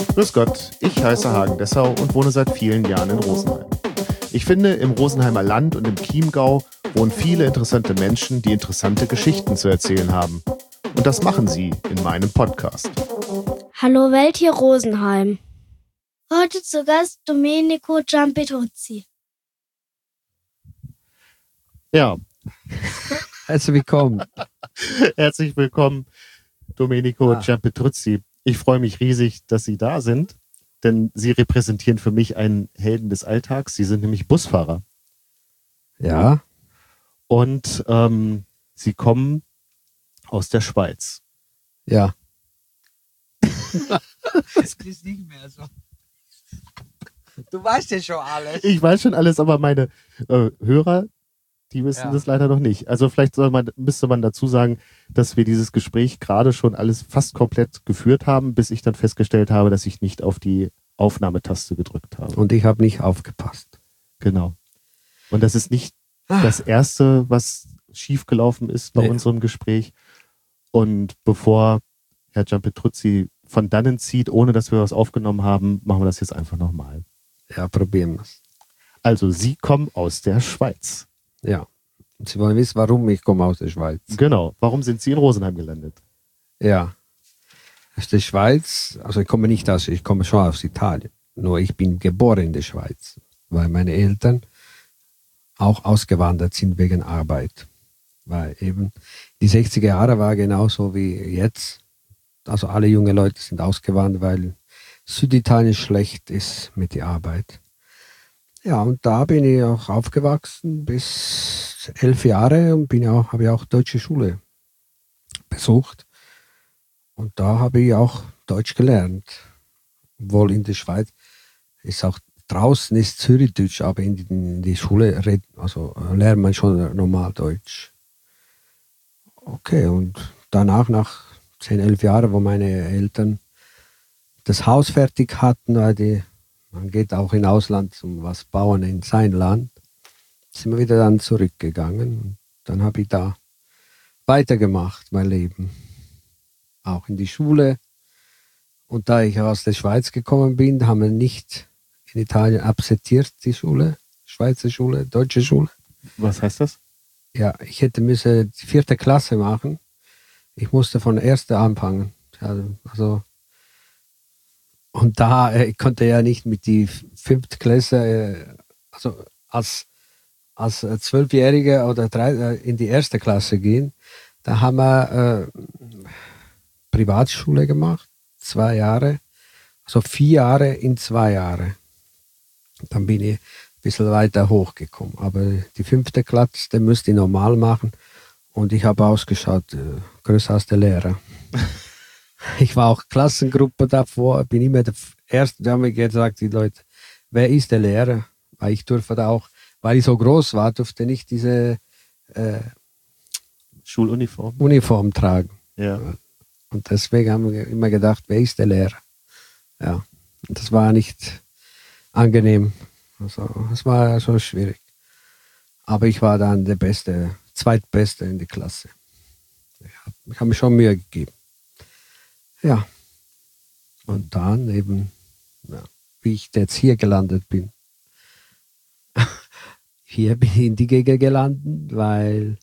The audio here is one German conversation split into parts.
Grüß Gott, ich heiße Hagen Dessau und wohne seit vielen Jahren in Rosenheim. Ich finde, im Rosenheimer Land und im Chiemgau wohnen viele interessante Menschen, die interessante Geschichten zu erzählen haben. Und das machen sie in meinem Podcast. Hallo Welt, hier Rosenheim. Heute zu Gast Domenico Giampetruzzi. Ja. Herzlich willkommen. Herzlich willkommen, Domenico Giampetruzzi. Ich freue mich riesig, dass Sie da sind, denn Sie repräsentieren für mich einen Helden des Alltags. Sie sind nämlich Busfahrer. Ja. Und Sie kommen aus der Schweiz. Ja. Das ist nicht mehr so. Du weißt ja schon alles. Ich weiß schon alles, aber meine Hörer, die wissen das leider noch nicht. Also vielleicht müsste man dazu sagen, dass wir dieses Gespräch gerade schon alles fast komplett geführt haben, bis ich dann festgestellt habe, dass ich nicht auf die Aufnahmetaste gedrückt habe. Und ich habe nicht aufgepasst. Genau. Und das ist nicht das Erste, was schiefgelaufen ist bei unserem Gespräch. Und bevor Herr Giampetruzzi von dannen zieht, ohne dass wir was aufgenommen haben, machen wir das jetzt einfach nochmal. Ja, probieren wir es. Also, Sie kommen aus der Schweiz. Ja. Und Sie wollen wissen, warum ich komme aus der Schweiz. Genau. Warum sind Sie in Rosenheim gelandet? Ja. Aus der Schweiz, also ich komme schon aus Italien. Nur ich bin geboren in der Schweiz, weil meine Eltern auch ausgewandert sind wegen Arbeit. Weil eben die 60er Jahre war genauso wie jetzt. Also alle junge Leute sind ausgewandert, weil Süditalien schlecht ist mit der Arbeit. Ja, und da bin ich auch aufgewachsen bis 11 Jahre und habe ich auch deutsche Schule besucht. Und da habe ich auch Deutsch gelernt. Obwohl in der Schweiz ist auch draußen ist Zürichdeutsch, aber in die Schule lernt man schon normal Deutsch. Okay, und danach, nach 10, 11 Jahren, wo meine Eltern das Haus fertig hatten, weil man geht auch in Ausland zum was bauen in sein Land, sind wir wieder dann zurückgegangen. Und dann habe ich da weitergemacht, mein Leben. Auch in die Schule. Und da ich aus der Schweiz gekommen bin, haben wir nicht in Italien akzeptiert, die Schule, Schweizer Schule, deutsche Schule. Was heißt das? Ja, ich müssen die 4. Klasse machen. Ich musste von der 1. anfangen. Also, und da ich konnte ja nicht mit die 5. Klasse, also als 12-Jähriger oder in die 1. Klasse gehen. Da haben wir Privatschule gemacht, 2 Jahre, also 4 Jahre in 2 Jahre. Dann bin ich ein bisschen weiter hochgekommen. Aber die 5. Klasse, müsste ich normal machen. Und ich habe ausgeschaut, größer als der Lehrer. Ich war auch Klassengruppe davor, bin immer der Erste. Da haben wir gesagt, die Leute, wer ist der Lehrer? Weil ich durfte da auch, weil ich so groß war, durfte nicht diese Uniform tragen. Ja. Und deswegen haben wir immer gedacht, wer ist der Lehrer? Ja, und das war nicht angenehm. Also, es war schon schwierig. Aber ich war dann der Zweitbeste in der Klasse. Ich habe mir schon Mühe gegeben. Ja. Und dann eben, wie ich jetzt hier gelandet bin. Hier bin ich in die Gegend gelandet, weil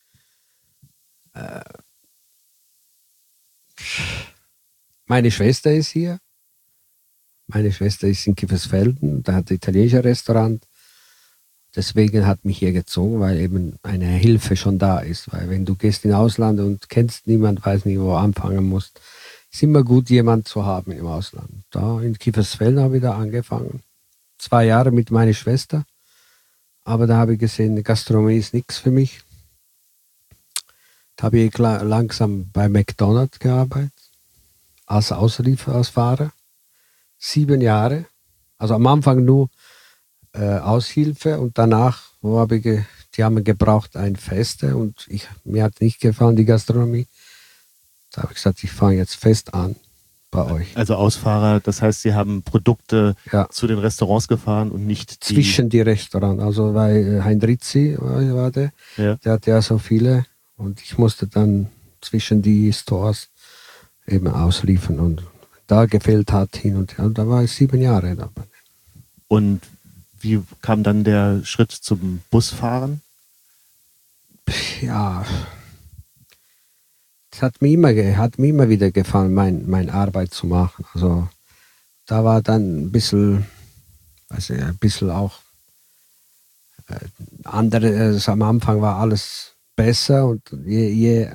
meine Schwester ist hier. Meine Schwester ist in Kiefersfelden, da hat ein italienisches Restaurant. Deswegen hat mich hier gezogen, weil eben eine Hilfe schon da ist. Weil wenn du gehst in Ausland und kennst niemand, weiß nicht, wo du anfangen musst, ist immer gut, jemanden zu haben im Ausland. Da in Kiefersfelden habe ich da angefangen. 2 Jahre mit meiner Schwester. Aber da habe ich gesehen, Gastronomie ist nichts für mich. Da habe ich langsam bei McDonald's gearbeitet, als Auslieferungsfahrer. 7 Jahre. Also am Anfang nur Aushilfe und danach die haben gebraucht ein Feste und mir hat nicht gefallen die Gastronomie. Da habe ich gesagt, ich fange jetzt fest an bei euch. Also Ausfahrer, das heißt, Sie haben Produkte zu den Restaurants gefahren und nicht zwischen die Restaurants. Also weil Heinrizi war der hatte ja so viele und ich musste dann zwischen die Stores eben ausliefern und da gefehlt hat hin und her. Und da war ich 7 Jahre dabei. Und wie kam dann der Schritt zum Busfahren? Ja, es hat mir immer wieder gefallen, meine Arbeit zu machen. Also da war dann ein bisschen auch andere, also am Anfang war alles besser und je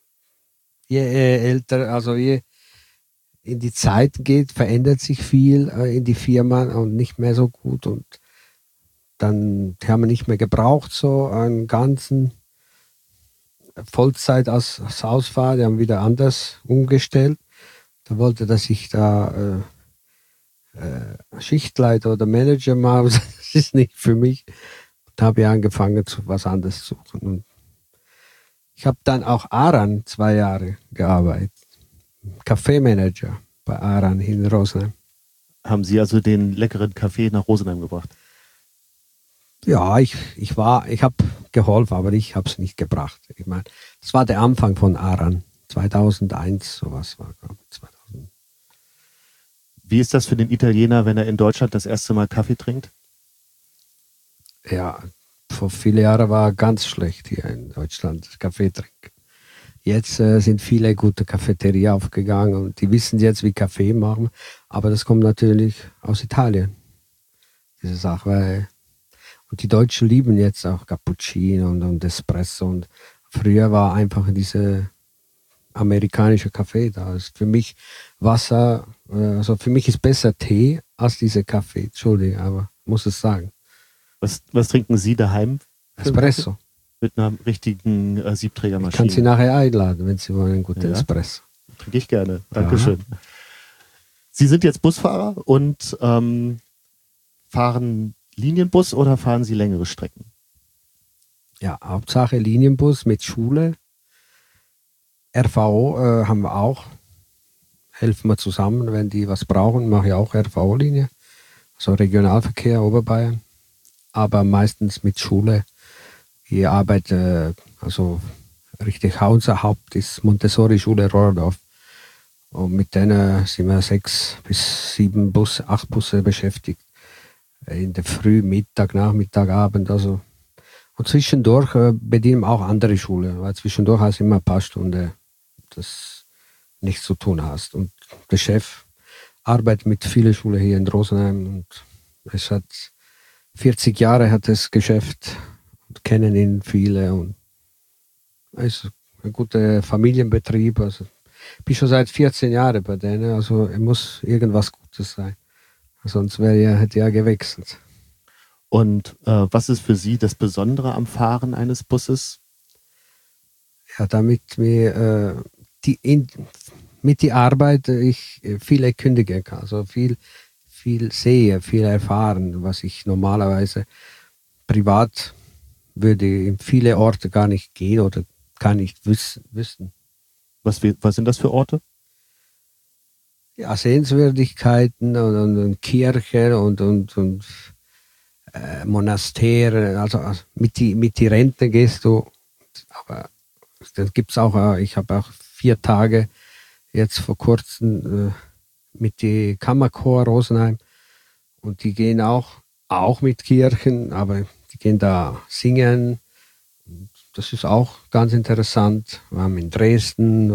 älter, also je in die Zeit geht, verändert sich viel in die Firma und nicht mehr so gut und dann haben wir nicht mehr gebraucht, so einen ganzen Vollzeit als Ausfahrer, die haben wieder anders umgestellt. Da wollte, dass ich da Schichtleiter oder Manager mache, das ist nicht für mich. Da habe ich angefangen, was anderes zu suchen. Und ich habe dann auch Aran 2 Jahre gearbeitet. Kaffeemanager bei Aran in Rosenheim. Haben Sie also den leckeren Kaffee nach Rosenheim gebracht? Ja, ich habe geholfen, aber ich habe es nicht gebracht. Ich meine, das war der Anfang von Aran. 2001, sowas war, glaube ich, 2000. Wie ist das für den Italiener, wenn er in Deutschland das erste Mal Kaffee trinkt? Ja, vor vielen Jahren war ganz schlecht hier in Deutschland, das Kaffee trinken. Jetzt sind viele gute Cafeterien aufgegangen und die wissen jetzt, wie Kaffee machen, aber das kommt natürlich aus Italien, diese Sache. Und die Deutschen lieben jetzt auch Cappuccino und Espresso und früher war einfach diese amerikanische Kaffee da. Ist für mich Wasser, also für mich ist besser Tee als diese Kaffee, Entschuldigung, aber muss es sagen. Was trinken Sie daheim? Espresso. Mit einer richtigen Siebträgermaschine. Ich kann Sie nachher einladen, wenn Sie wollen, einen guten Espresso. Trinke ich gerne. Dankeschön. Ja. Sie sind jetzt Busfahrer und fahren Linienbus oder fahren Sie längere Strecken? Ja, Hauptsache Linienbus mit Schule. RVO haben wir auch. Helfen wir zusammen, wenn die was brauchen, mache ich auch RVO-Linie. Also Regionalverkehr Oberbayern. Aber meistens mit Schule. Ich arbeite, also richtig unser Haupt ist Montessori-Schule Rohrdorf. Und mit denen sind wir 6 bis 8 Busse beschäftigt. In der Früh, Mittag, Nachmittag, Abend. Also. Und zwischendurch bedienen wir auch andere Schulen, weil zwischendurch hast du immer ein paar Stunden, das nichts zu tun hast. Und der Chef arbeitet mit vielen Schulen hier in Rosenheim und es hat 40 Jahre hat das Geschäft und kennen ihn viele und es ist ein guter Familienbetrieb. Also ich bin schon seit 14 Jahren bei denen, also es muss irgendwas Gutes sein. Sonst hätte er gewechselt. Und was ist für Sie das Besondere am Fahren eines Busses? Ja, damit mir mit der Arbeit ich viel erkündigen kann, also viel sehe, viel erfahren, was ich normalerweise privat würde in viele Orte gar nicht gehen oder gar nicht wissen. Was sind das für Orte? Ja, Sehenswürdigkeiten und Kirchen und Monastere, also mit die Rente gehst du, aber dann gibt's auch, ich habe auch 4 Tage jetzt vor kurzem mit die Kammerchor Rosenheim und die gehen auch mit Kirchen, aber die gehen da singen. Das ist auch ganz interessant. Wir haben in Dresden,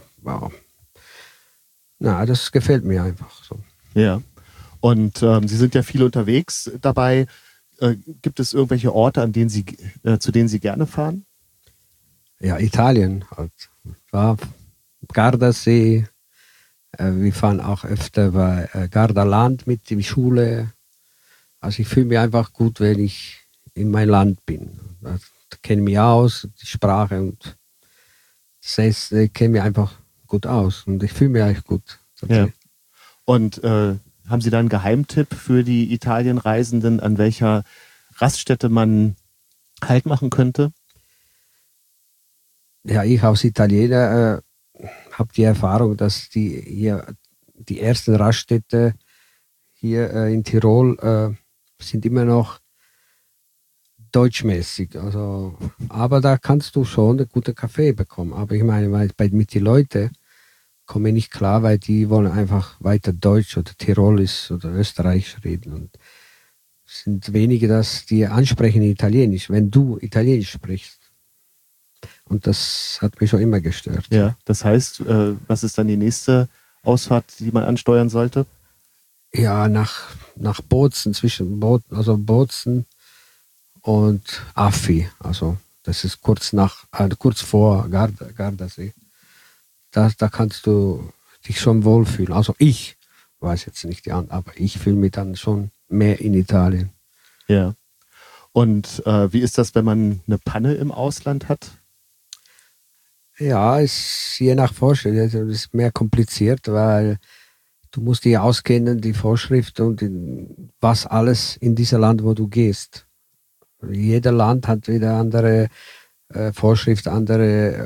das gefällt mir einfach so. Ja. Und Sie sind ja viel unterwegs dabei. Gibt es irgendwelche Orte, zu denen Sie gerne fahren? Ja, Italien halt. Ja, Gardasee. Wir fahren auch öfter bei Gardaland mit der Schule. Also ich fühle mich einfach gut, wenn ich in mein Land bin. Da kenne ich mich aus, die Sprache und das heißt, ich kenne mich einfach gut aus und ich fühle mich eigentlich gut. Ja. Und haben Sie da einen Geheimtipp für die Italienreisenden, an welcher Raststätte man Halt machen könnte? Ja, ich als Italiener habe die Erfahrung, dass die ersten Raststätte hier in Tirol sind immer noch deutschmäßig. Also, aber da kannst du schon einen guten Kaffee bekommen. Aber ich meine, mit den Leuten komme ich nicht klar, weil die wollen einfach weiter Deutsch oder Tirolisch oder Österreichisch reden. Und es sind wenige, dass die ansprechen Italienisch, wenn du Italienisch sprichst. Und das hat mich schon immer gestört. Ja, das heißt, was ist dann die nächste Ausfahrt, die man ansteuern sollte? Ja, nach Bozen, Bozen und Affi. Also das ist kurz vor Gardasee. Da kannst du dich schon wohlfühlen. Also ich weiß jetzt nicht die anderen, aber ich fühle mich dann schon mehr in Italien. Ja. Und wie ist das, wenn man eine Panne im Ausland hat? Ja, ist je nach Vorschrift. Es ist mehr kompliziert, weil du musst dich auskennen, die Vorschrift und was alles in diesem Land, wo du gehst. Jeder Land hat wieder andere Vorschrift, andere,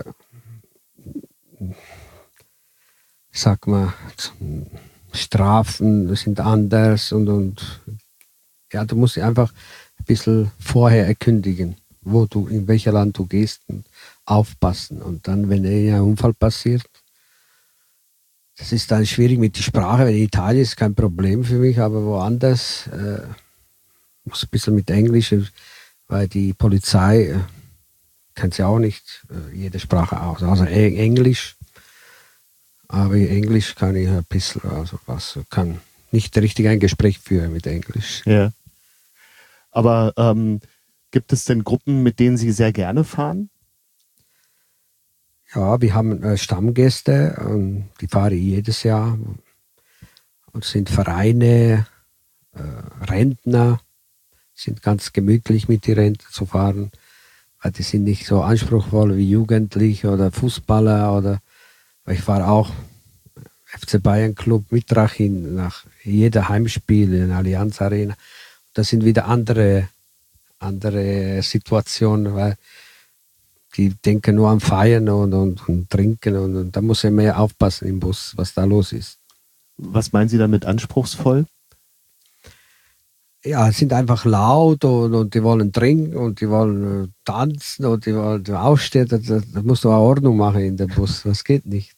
sag mal, Strafen sind anders und ja, du musst dich einfach ein bisschen vorher erkündigen, in welches Land du gehst und aufpassen. Und dann, wenn ein Unfall passiert, das ist dann schwierig mit der Sprache, weil in Italien ist kein Problem für mich, aber woanders muss ein bisschen mit Englisch, weil die Polizei kennt ja auch nicht jede Sprache aus. Also Englisch, aber Englisch kann ich ein bisschen, kann nicht richtig ein Gespräch führen mit Englisch. Ja. Aber gibt es denn Gruppen, mit denen Sie sehr gerne fahren? Ja, wir haben Stammgäste, die fahre ich jedes Jahr. Und sind Vereine, Rentner, sind ganz gemütlich mit den Rentner zu fahren, weil die sind nicht so anspruchsvoll wie Jugendliche oder Fußballer ich fahre auch FC Bayern Club Mitrachin nach jeder Heimspiel in der Allianz Arena. Das sind wieder andere Situationen, weil die denken nur an Feiern und Trinken und da muss er mehr aufpassen im Bus, was da los ist. Was meinen Sie damit anspruchsvoll? Ja, sind einfach laut und die wollen trinken und die wollen tanzen und die wollen aufstehen. Da musst du auch Ordnung machen in dem Bus. Das geht nicht.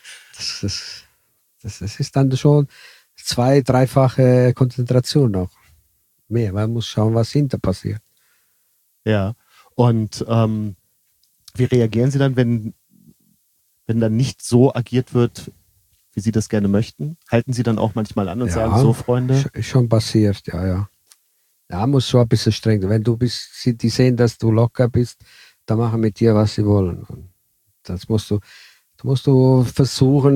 Das ist dann schon 2-, 3-fache Konzentration noch. Mehr, man muss schauen, was hinter passiert. Ja, und wie reagieren Sie dann, wenn dann nicht so agiert wird, wie Sie das gerne möchten? Halten Sie dann auch manchmal an und sagen, so Freunde? Schon passiert, ja. Ja, muss schon ein bisschen streng. Wenn du bist, die sehen, dass du locker bist, dann machen mit dir, was sie wollen. Und das musst du versuchen,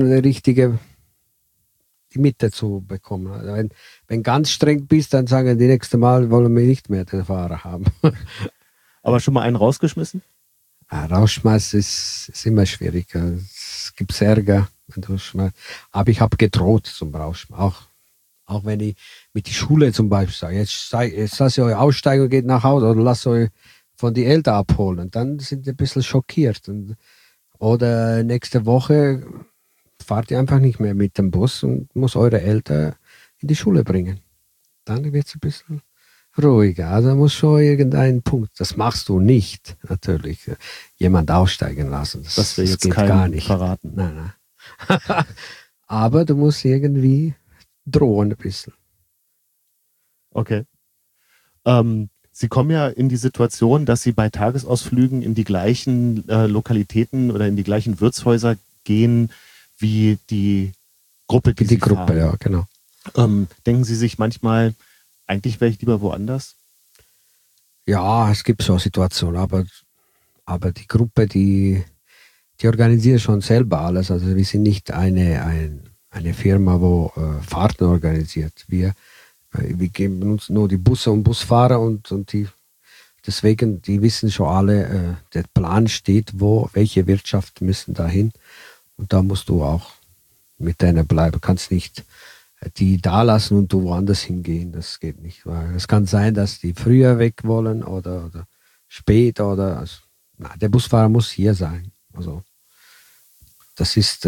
die Mitte zu bekommen. Also wenn ganz streng bist, dann sagen die nächste Mal, wollen wir nicht mehr den Fahrer haben. Aber schon mal einen rausgeschmissen? Ja, rausschmeißen ist immer schwierig. Es gibt Ärger, wenn du schmeißt. Aber ich habe gedroht zum Rausschmeißen. Auch wenn ich mit der Schule zum Beispiel sage, jetzt lasst ihr euch aussteigen und geht nach Hause oder lasst euch von den Eltern abholen. Dann sind die ein bisschen schockiert. Oder nächste Woche fahrt ihr einfach nicht mehr mit dem Bus und muss eure Eltern in die Schule bringen. Dann wird es ein bisschen ruhiger. Also muss schon irgendein Punkt. Das machst du nicht, natürlich. Jemand aussteigen lassen. Das will jetzt geht gar nicht verraten. Nein. Aber du musst irgendwie drohen ein bisschen. Okay. Sie kommen ja in die Situation, dass Sie bei Tagesausflügen in die gleichen Lokalitäten oder in die gleichen Wirtshäuser gehen wie die Gruppe, die Sie Gruppe, fahren. Ja, genau. Denken Sie sich manchmal, eigentlich wäre ich lieber woanders? Ja, es gibt so Situationen, aber die Gruppe, die organisiert schon selber alles. Also wir sind nicht eine Firma, wo Fahrten organisiert. Wir geben uns nur die Busse und Busfahrer und deswegen, die wissen schon alle, der Plan steht, welche Wirtschaft müssen dahin. Und da musst du auch mit denen bleiben. Kannst nicht die da lassen und du woanders hingehen. Das geht nicht. Weil es kann sein, dass die früher weg wollen oder später der Busfahrer muss hier sein. Also das ist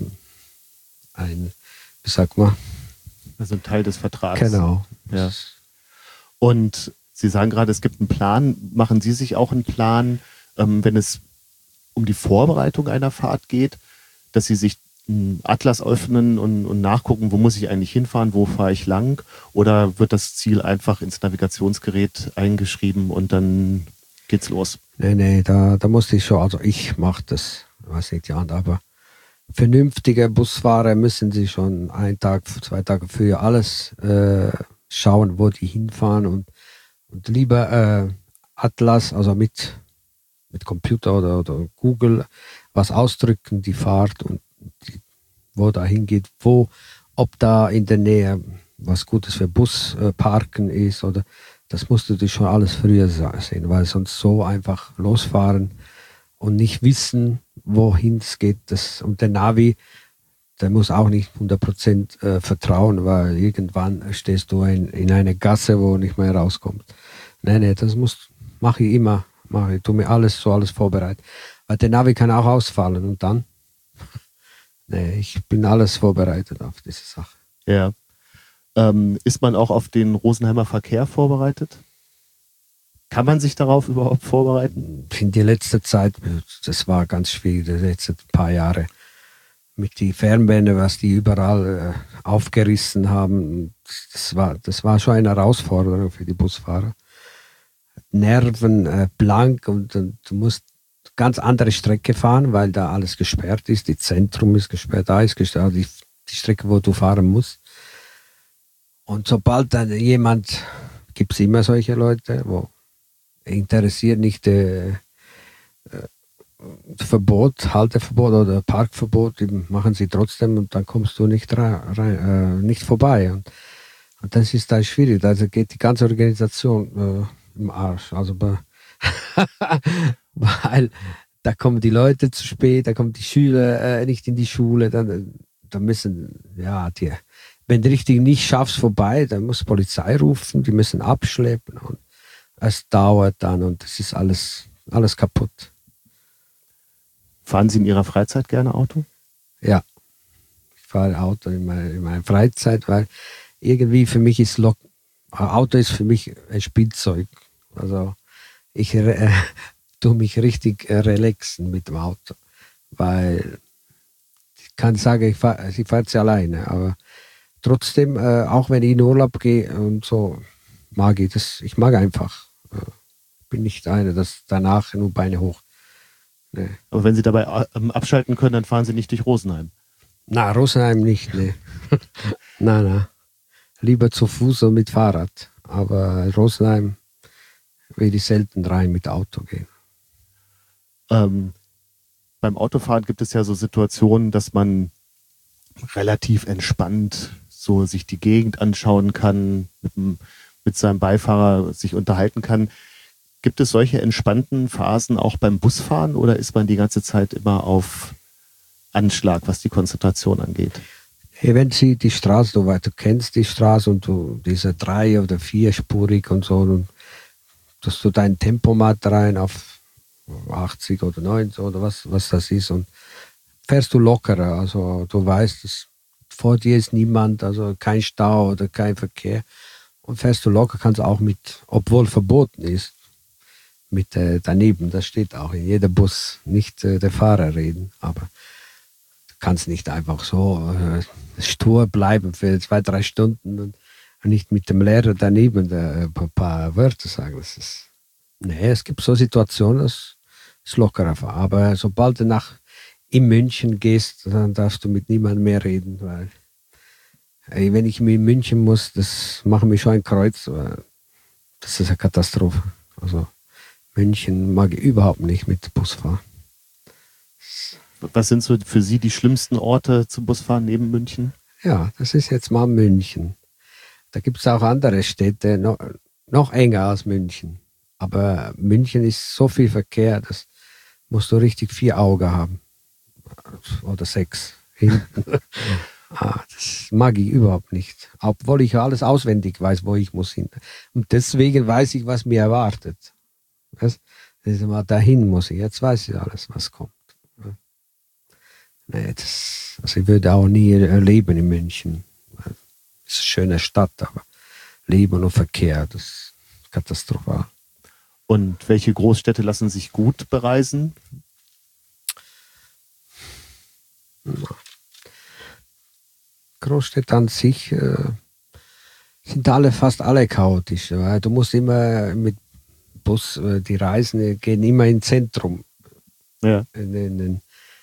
wie sagt man? Also ein Teil des Vertrags. Genau. Ja. Und Sie sagen gerade, es gibt einen Plan. Machen Sie sich auch einen Plan, wenn es um die Vorbereitung einer Fahrt geht, dass Sie sich Atlas öffnen und nachgucken, wo muss ich eigentlich hinfahren, wo fahre ich lang? Oder wird das Ziel einfach ins Navigationsgerät eingeschrieben und dann geht's los? Nee, da musste ich schon, also ich mache das, weiß nicht die anderen, aber vernünftige Busfahrer müssen sie schon 1 Tag, 2 Tage früher alles schauen, wo die hinfahren und lieber Atlas, also mit Computer oder Google was ausdrücken, die Fahrt und wo da hingeht, ob da in der Nähe was Gutes für Busparken ist oder das musst du schon alles früher sehen, weil sonst so einfach losfahren und nicht wissen, wohin es geht. Und der Navi, der muss auch nicht 100% vertrauen, weil irgendwann stehst du in einer Gasse, wo nicht mehr rauskommst. Nee, das mache ich immer. Ich tue mir alles vorbereitet. Weil der Navi kann auch ausfallen und dann? Nee, ich bin alles vorbereitet auf diese Sache. Ja. Ist man auch auf den Rosenheimer Verkehr vorbereitet? Kann man sich darauf überhaupt vorbereiten? In der letzten Zeit, das war ganz schwierig, die letzten paar Jahre. Mit den Fernbändern, was die überall aufgerissen haben, das war schon eine Herausforderung für die Busfahrer. Nerven blank und du musst ganz andere Strecke fahren, weil da alles gesperrt ist. Die Zentrum ist gesperrt, da ist gesperrt, also die Strecke, wo du fahren musst. Und sobald dann gibt es immer solche Leute, wo interessiert nicht Halteverbot oder Parkverbot, die machen sie trotzdem und dann kommst du nicht nicht vorbei. Und das ist da schwierig, da geht die ganze Organisation im Arsch. Also weil da kommen die Leute zu spät, da kommen die Schüler nicht in die Schule, dann müssen, wenn du richtig nicht schaffst vorbei, dann muss Polizei rufen, die müssen abschleppen und es dauert dann und es ist alles kaputt. Fahren Sie in Ihrer Freizeit gerne Auto? Ja, ich fahre Auto in meiner Freizeit, weil irgendwie für mich Auto ist für mich ein Spielzeug. Also ich tue mich richtig relaxen mit dem Auto, weil ich kann sagen, ich fahre sie alleine, aber trotzdem, auch wenn ich in Urlaub gehe und so, mag ich das. Ich mag einfach. Bin nicht einer, das danach nur Beine hoch. Nee. Aber wenn Sie dabei abschalten können, dann fahren Sie nicht durch Rosenheim. Na, Rosenheim nicht, ne. Na. Lieber zu Fuß und mit Fahrrad. Aber Rosenheim will ich selten rein mit Auto gehen. Beim Autofahren gibt es ja so Situationen, dass man relativ entspannt so sich die Gegend anschauen kann, mit seinem Beifahrer sich unterhalten kann. Gibt es solche entspannten Phasen auch beim Busfahren oder ist man die ganze Zeit immer auf Anschlag, was die Konzentration angeht? Hey, wenn Sie die Straße, du kennst die Straße und du diese 3- oder 4-spurig und so, und dass du dein Tempomat rein auf 80 oder 90 oder was das ist und fährst du lockerer. Also du weißt, dass vor dir ist niemand, also kein Stau oder kein Verkehr. Und fährst du locker, kannst auch obwohl verboten ist, mit daneben, das steht auch in jedem Bus, nicht der Fahrer reden, aber du kannst nicht einfach so stur bleiben für 2-3 Stunden und nicht mit dem Lehrer daneben ein paar Wörter sagen. Es gibt so Situationen, das ist lockerer. Aber sobald du in München gehst, dann darfst du mit niemandem mehr reden, weil wenn ich in München muss, das macht mich schon ein Kreuz. Das ist eine Katastrophe. Also München mag ich überhaupt nicht mit Busfahren. Was sind so für Sie die schlimmsten Orte zum Busfahren neben München? Ja, das ist jetzt mal München. Da gibt es auch andere Städte, noch enger als München. Aber München ist so viel Verkehr, das musst du richtig 4 Augen haben. Oder 6 hinten. Das mag ich überhaupt nicht. Obwohl ich alles auswendig weiß, wo ich muss hin. Und deswegen weiß ich, was mir erwartet. Das ist mal dahin muss ich. Jetzt weiß ich alles, was kommt. Nee, also ich würde auch nie leben in München. Es ist eine schöne Stadt, aber Leben und Verkehr, das ist katastrophal. Und welche Großstädte lassen sich gut bereisen? Großstädte an sich sind fast alle chaotisch. Weil du musst immer mit Bus, die Reisenden gehen immer ins Zentrum. Ja. In den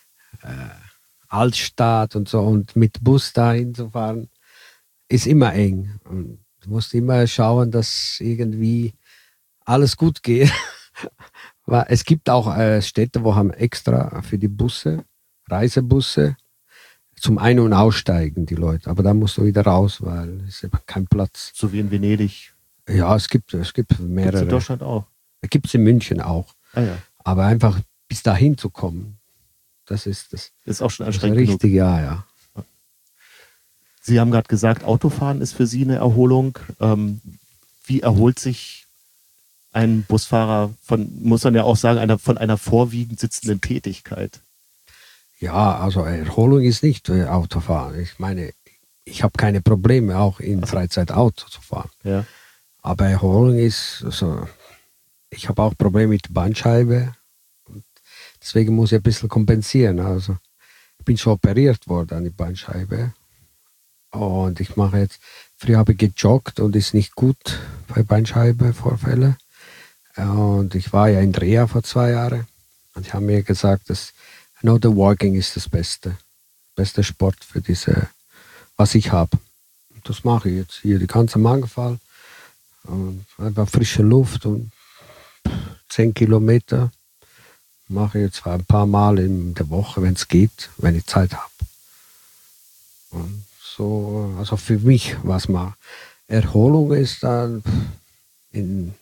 Altstadt und so. Und mit Bus dahin zu fahren, ist immer eng. Und du musst immer schauen, dass irgendwie alles gut geht. Weil es gibt auch Städte, wo haben extra für die Busse, Reisebusse, zum Ein- und Aussteigen die Leute. Aber da musst du wieder raus, weil es ist kein Platz. So wie in Venedig. Ja, es gibt Gibt's mehrere. in Deutschland auch. Gibt es in München auch. Ah ja. Aber einfach bis dahin zu kommen, das ist Ist auch schon das ist anstrengend genug. richtig, ja. Sie haben gerade gesagt, Autofahren ist für Sie eine Erholung. Wie erholt sich ein Busfahrer muss man ja auch sagen, von einer vorwiegend sitzenden Tätigkeit? Ja, also Erholung ist nicht Autofahren. Ich meine, ich habe keine Probleme, auch in Freizeit Auto zu fahren. Ja. Aber Erholung ist, also, ich habe auch Probleme mit der Bandscheibe. Und deswegen muss ich ein bisschen kompensieren. Also, ich bin schon operiert worden an die Bandscheibe. Und ich mache jetzt, früher habe ich gejoggt und ist nicht gut bei Bandscheibenvorfällen. Und ich war ja in Reha vor 2 Jahren. Und ich habe mir gesagt, dass the Walking ist das beste Sport für was ich habe. Das mache ich jetzt hier, die ganze Mangfall. Und einfach frische Luft und 10 Kilometer mache ich jetzt ein paar Mal in der Woche, wenn es geht, wenn ich Zeit habe. Und so, also für mich, was mal Erholung ist dann in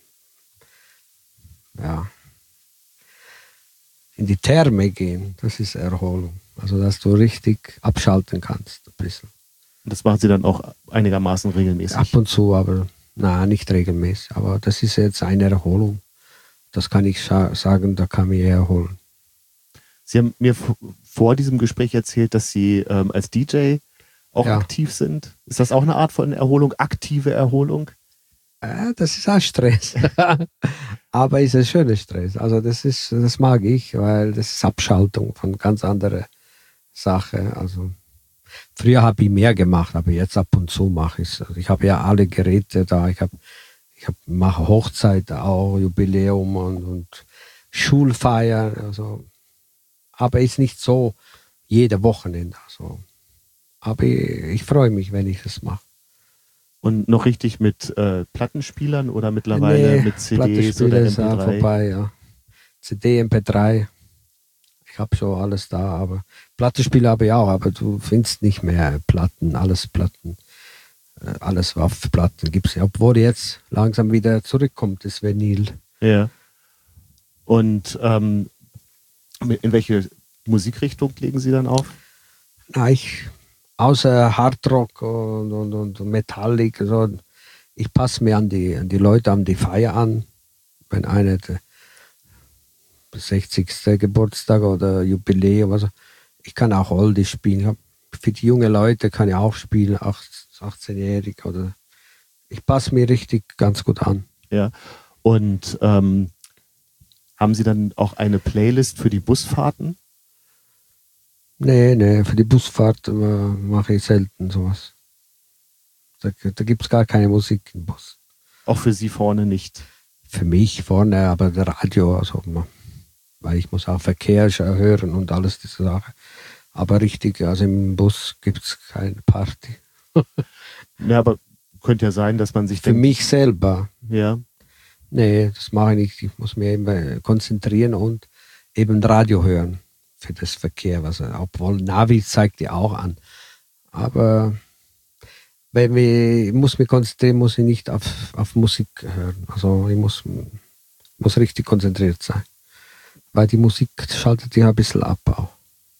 die Therme gehen, das ist Erholung. Also, dass du richtig abschalten kannst, ein bisschen. Und das machen Sie dann auch einigermaßen regelmäßig? Ab und zu, aber nicht regelmäßig. Aber das ist jetzt eine Erholung. Das kann ich sagen, da kann ich erholen. Sie haben mir vor diesem Gespräch erzählt, dass Sie als DJ auch aktiv sind. Ist das auch eine Art von Erholung, aktive Erholung? Das ist auch Stress. Aber ist ein schöner Stress. Also das mag ich, weil das ist Abschaltung von ganz anderen Sachen. Also früher habe ich mehr gemacht, aber jetzt ab und zu mache ich es. Also ich habe ja alle Geräte da. Ich mache Hochzeit auch, Jubiläum und Schulfeiern. Also, aber ist nicht so jede Wochenende. Also, aber ich freue mich, wenn ich das mache. Und noch richtig mit Plattenspielern oder mittlerweile mit CDs oder MP3? Ist auch vorbei, ja. CD, MP3. Ich habe schon alles da, aber Plattenspieler habe ich auch, aber du findest nicht mehr Platten, alles Platten. Alles auf Platten gibt es ja. Obwohl jetzt langsam wieder zurückkommt, das Vinyl. Ja. Und in welche Musikrichtung legen Sie dann auf? Außer Hardrock und Metallic, so, ich passe mir an die Leute, an die Feier an. Wenn einer der 60. Geburtstag oder Jubiläum, also ich kann auch Oldie spielen. Für die jungen Leute kann ich auch spielen, 18-jährig oder ich passe mir richtig ganz gut an. Ja. Und haben Sie dann auch eine Playlist für die Busfahrten? Nee, für die Busfahrt mache ich selten sowas. Da gibt es gar keine Musik im Bus. Auch für Sie vorne nicht? Für mich vorne, aber der Radio, also, weil ich muss auch Verkehr hören und alles diese Sache. Aber richtig, also im Bus gibt es keine Party. Ja, aber könnte ja sein, dass man sich für mich selber. Ja. Nee, das mache ich nicht. Ich muss mich eben konzentrieren und eben Radio hören für das Verkehr. Obwohl Navi zeigt ja auch an. Aber ich muss mich konzentrieren, muss ich nicht auf Musik hören. Also ich muss richtig konzentriert sein. Weil die Musik schaltet ja ein bisschen ab auch.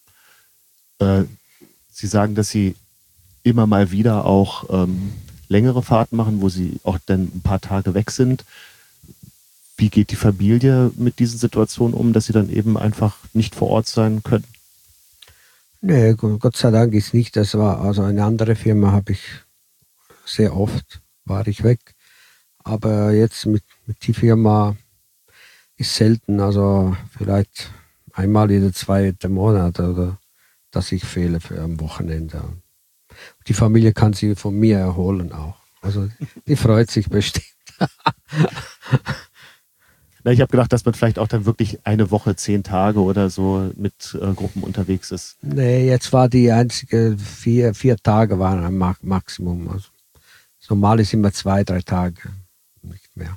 Sie sagen, dass Sie immer mal wieder auch längere Fahrten machen, wo Sie auch dann ein paar Tage weg sind. Wie geht die Familie mit diesen Situationen um, dass Sie dann eben einfach nicht vor Ort sein können? Nee, Gott sei Dank ist nicht. Das war also eine andere Firma, habe ich sehr oft, war ich weg. Aber jetzt mit der Firma ist selten, also vielleicht einmal jede 2. Monat oder dass ich fehle für am Wochenende. Die Familie kann sie von mir erholen auch. Also die freut sich bestimmt. Na, ich habe gedacht, dass man vielleicht auch dann wirklich eine Woche, 10 Tage oder so mit Gruppen unterwegs ist. Nee, jetzt war die einzige 4 Tage waren ein Maximum. Also, normal ist immer 2, 3 Tage, nicht mehr.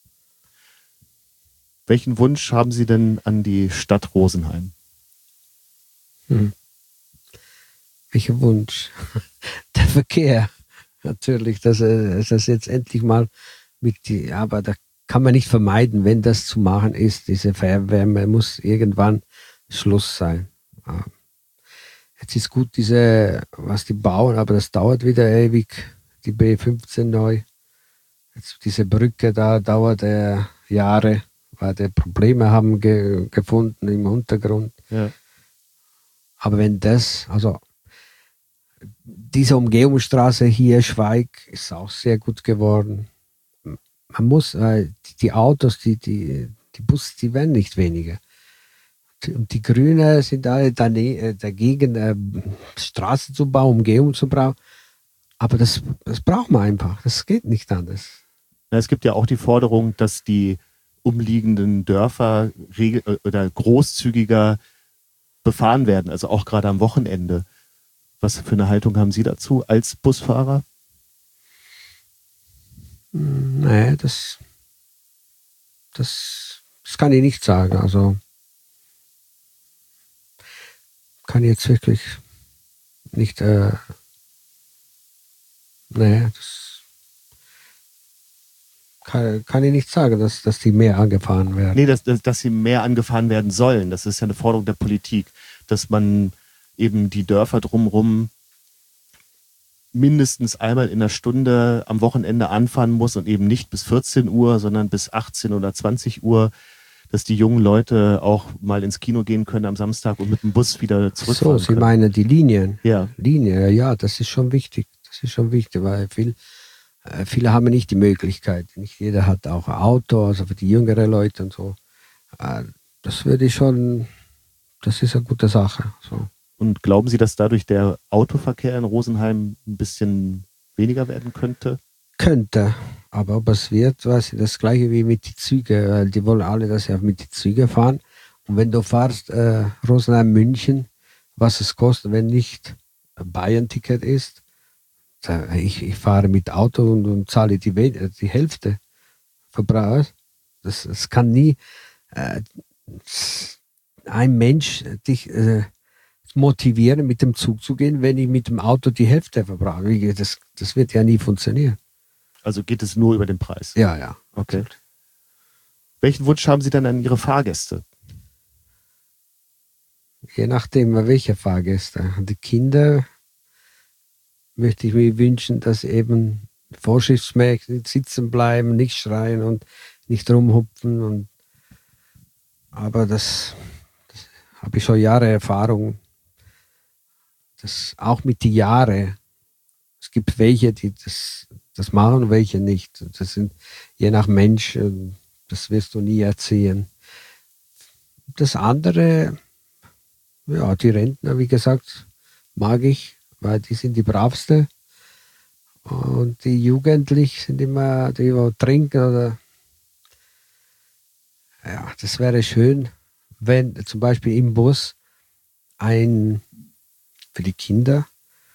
Welchen Wunsch haben Sie denn an die Stadt Rosenheim? Welcher Wunsch? Der Verkehr. Natürlich, dass das jetzt endlich mal aber da kann man nicht vermeiden, wenn das zu machen ist, diese Fernwärme, muss irgendwann Schluss sein. Jetzt ist gut, was die bauen, aber das dauert wieder ewig, die B15 neu. Jetzt diese Brücke da dauert Jahre, weil die Probleme haben gefunden im Untergrund. Ja. Aber wenn diese Umgehungsstraße hier, Schweig, ist auch sehr gut geworden. Man muss, die Autos, die Busse, die werden nicht weniger. Und die Grünen sind alle dagegen, Straße zu bauen, Umgehung zu bauen. Aber das braucht man einfach. Das geht nicht anders. Na, es gibt ja auch die Forderung, dass die umliegenden Dörfer oder großzügiger befahren werden, also auch gerade am Wochenende. Was für eine Haltung haben Sie dazu als Busfahrer? Nee, das kann ich nicht sagen. Also kann ich jetzt wirklich nicht. Das kann ich nicht sagen, dass die mehr angefahren werden. Nee, dass sie mehr angefahren werden sollen. Das ist ja eine Forderung der Politik, dass man eben die Dörfer drumherum mindestens einmal in der Stunde am Wochenende anfahren muss und eben nicht bis 14 Uhr, sondern bis 18 oder 20 Uhr, dass die jungen Leute auch mal ins Kino gehen können am Samstag und mit dem Bus wieder zurückfahren So, Sie können. meinen die Linien? Ja. Ja, das ist schon wichtig. Das ist schon wichtig, weil viele haben nicht die Möglichkeit. Nicht jeder hat auch ein Auto, also für die jüngeren Leute und so. Das ist eine gute Sache. So. Und glauben Sie, dass dadurch der Autoverkehr in Rosenheim ein bisschen weniger werden könnte? Könnte, aber ob es wird, weiß ich, das gleiche wie mit den Zügen, weil die wollen alle, dass sie mit den Zügen fahren. Und wenn du fahrst Rosenheim, München, was es kostet, wenn nicht ein Bayern-Ticket ist, ich fahre mit Auto und zahle die Hälfte Verbrauch. Das kann nie ein Mensch dich motivieren, mit dem Zug zu gehen, wenn ich mit dem Auto die Hälfte verbrauche. Das wird ja nie funktionieren. Also geht es nur über den Preis? Ja. Okay. Welchen Wunsch haben Sie dann an Ihre Fahrgäste? Je nachdem, welche Fahrgäste. Die Kinder möchte ich mir wünschen, dass eben vorschriftsmäßig sitzen bleiben, nicht schreien und nicht rumhupfen. Aber das habe ich schon Jahre Erfahrung. Das auch mit den Jahren. Es gibt welche, die das machen und welche nicht. Das sind je nach Mensch, das wirst du nie erzählen. Das andere, ja, die Rentner, wie gesagt, mag ich, weil die sind die bravste. Und die Jugendlichen sind immer, die trinken oder. Ja, das wäre schön, wenn zum Beispiel im Bus für die Kinder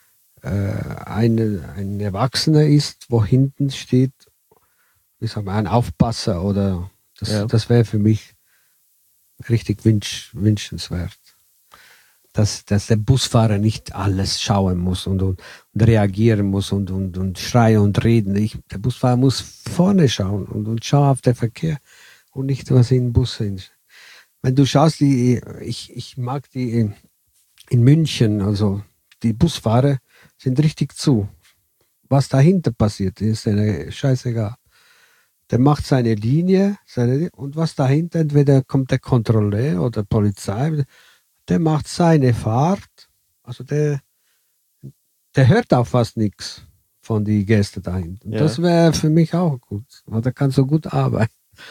ein Erwachsener ist, wo hinten steht, wie sagen wir, ein Aufpasser oder das wäre für mich richtig wünschenswert. Dass der Busfahrer nicht alles schauen muss und reagieren muss und schreien und reden. Der Busfahrer muss vorne schauen und schauen auf den Verkehr und nicht, was in den Bus ist. Wenn du schaust, ich mag die in München, also die Busfahrer sind richtig zu. Was dahinter passiert, ist eine scheißegal. Der macht seine Linie und was dahinter, entweder kommt der Kontrolleur oder Polizei, der macht seine Fahrt, also der hört auch fast nichts von den Gästen dahinter. Ja. Das wäre für mich auch gut, weil der kann so gut arbeiten.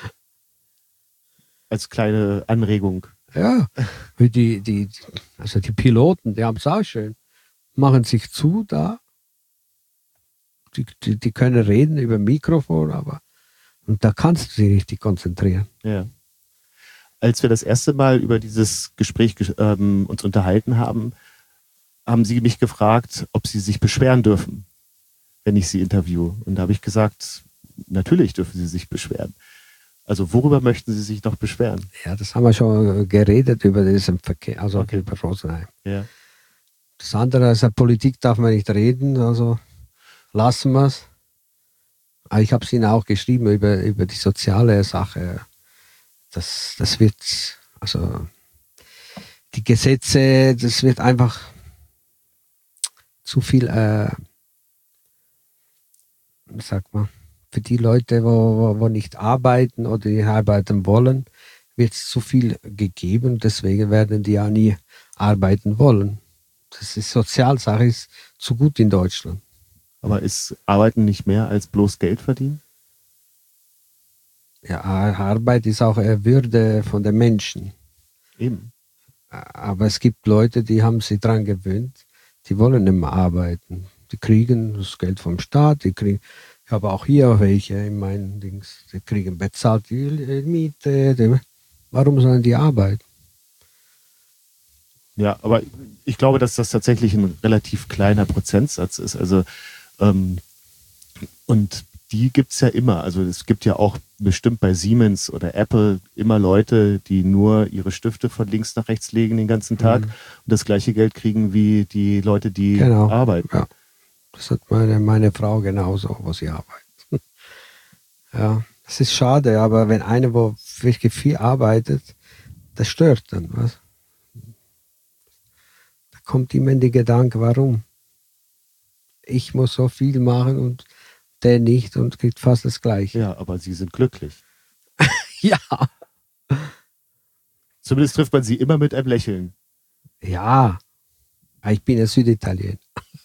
Als kleine Anregung. Ja, die Piloten, die haben es auch schön. Machen sich zu da die können reden über Mikrofon, aber und da kannst du dich richtig konzentrieren. Ja. Als wir das erste Mal über dieses Gespräch uns unterhalten haben, haben Sie mich gefragt, ob Sie sich beschweren dürfen, wenn ich Sie interviewe. Und da habe ich gesagt, natürlich dürfen Sie sich beschweren. Also worüber möchten Sie sich noch beschweren? Ja, das haben wir schon geredet über diesen Verkehr, also Okay. über Rosenheim. Ja. Das andere, also Politik darf man nicht reden, also lassen wir es. Aber ich habe es Ihnen auch geschrieben über die soziale Sache. Das wird, also die Gesetze, das wird einfach zu viel, sag mal, für die Leute, wo nicht arbeiten oder die arbeiten wollen, wird es zu viel gegeben. Deswegen werden die ja nie arbeiten wollen. Das ist Sozialsache, ist zu gut in Deutschland. Aber ist Arbeiten nicht mehr als bloß Geld verdienen? Ja, Arbeit ist auch eine Würde von den Menschen. Eben. Aber es gibt Leute, die haben sich daran gewöhnt, die wollen nicht mehr arbeiten. Die kriegen das Geld vom Staat, ich habe auch hier welche in meinen Dings, die kriegen bezahlt die Miete. Warum sollen die arbeiten? Ja, aber ich glaube, dass das tatsächlich ein relativ kleiner Prozentsatz ist. Also und die gibt's ja immer. Also es gibt ja auch bestimmt bei Siemens oder Apple immer Leute, die nur ihre Stifte von links nach rechts legen den ganzen Tag und das gleiche Geld kriegen wie die Leute, die arbeiten. Ja. Das hat meine Frau genauso, wo sie arbeitet. Ja, das ist schade, aber wenn einer, wo wirklich viel arbeitet, das stört dann, was? Da kommt immer der Gedanke, warum? Ich muss so viel machen und der nicht und kriegt fast das Gleiche. Ja, aber sie sind glücklich. Ja. Zumindest trifft man sie immer mit einem Lächeln. Ja. Ich bin ein Süditaliener.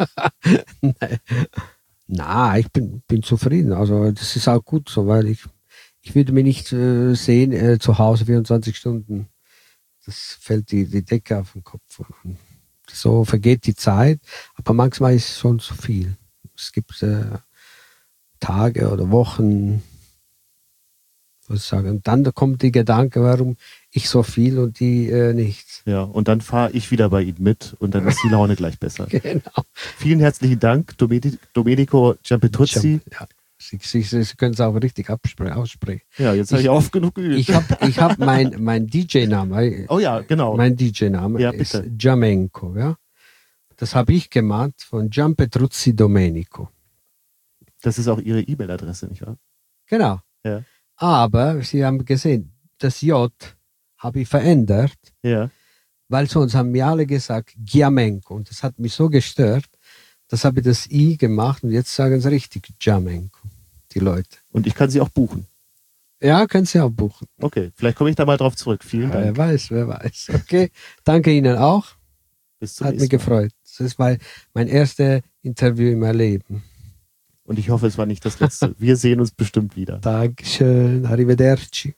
Na, ich bin zufrieden. Also das ist auch gut so, weil ich würde mich nicht sehen zu Hause 24 Stunden. Das fällt die Decke auf den Kopf. Und so vergeht die Zeit, aber manchmal ist es schon zu viel. Es gibt Tage oder Wochen, was ich sagen. Und dann kommt der Gedanke, warum ich so viel und die nichts. Ja, und dann fahre ich wieder bei Ihnen mit und dann ist die Laune gleich besser. Genau. Vielen herzlichen Dank, Domenico Giampetruzzi. Ja. Sie können es auch richtig aussprechen. Ja, jetzt habe ich oft genug geübt. Ich hab mein DJ-Name. Oh ja, genau. Mein DJ-Name Ja, ist bitte. Giamenco. Ja? Das habe ich gemacht von Giampetruzzi Domenico. Das ist auch Ihre E-Mail-Adresse, nicht wahr? Genau. Ja. Aber Sie haben gesehen, das J habe ich verändert, Ja. weil sonst haben mir alle gesagt Giamenco. Und das hat mich so gestört, das habe ich das I gemacht und jetzt sagen sie richtig Giamenco, die Leute. Und ich kann Sie auch buchen. Ja, können Sie auch buchen. Okay, vielleicht komme ich da mal drauf zurück. Vielen Dank. Wer weiß. Okay, danke Ihnen auch. Bis zum Hat mich nächsten Mal. gefreut. Das ist mein erstes Interview in meinem Leben. Und ich hoffe, es war nicht das letzte. Wir sehen uns bestimmt wieder. Dankeschön. Arrivederci.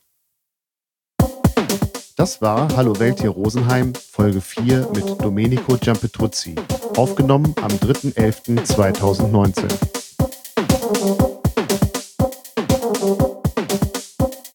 Das war Hallo Welt hier Rosenheim, Folge 4 mit Domenico Giampetruzzi. Aufgenommen am 3.11.2019.